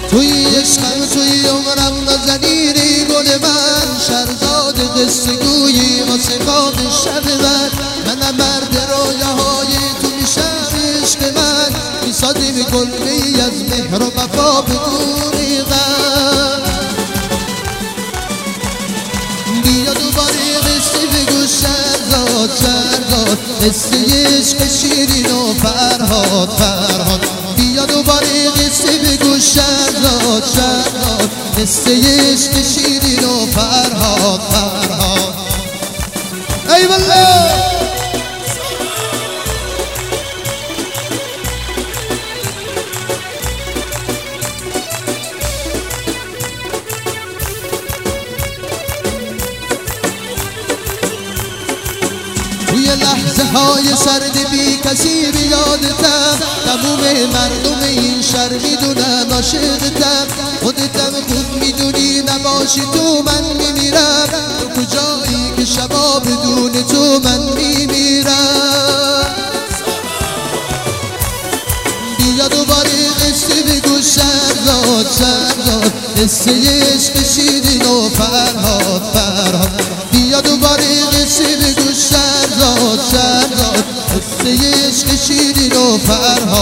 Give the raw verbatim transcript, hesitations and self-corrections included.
توی عشقم توی عمرم نازنینی گل من، شهرزاد قصه گویی واسه خواب شب من. منم مرد رویاهای تو میشم عشق من، میسازیم کلبه‌ای از مهر و وفا بدون غم. بیا دوباره قصه بگو شهرزاد شهرزاد، قصه عشق شیرین و فرهاد فرهاد. بیا دوباره قصه بگو شهرزاد شهرزاد، قصه عشق شیرین و فرهاد فرهاد. ای والله توی لحظه های سرد بی کسی بیادتم، تموم مردم این شهر میدونن عاشقتم. خودتم خوب میدونی نباشی تو من میمیرم، تو کجایی که شبا بدون تو من میمیرم. بیا دوباره قصه بگو شهرزاد شهرزاد، قصه عشق شیرین و فرهاد فرهاد. بیا دوباره قصه بگو شهرزاد شهرزاد، قصه عشق شیرین و فرهاد.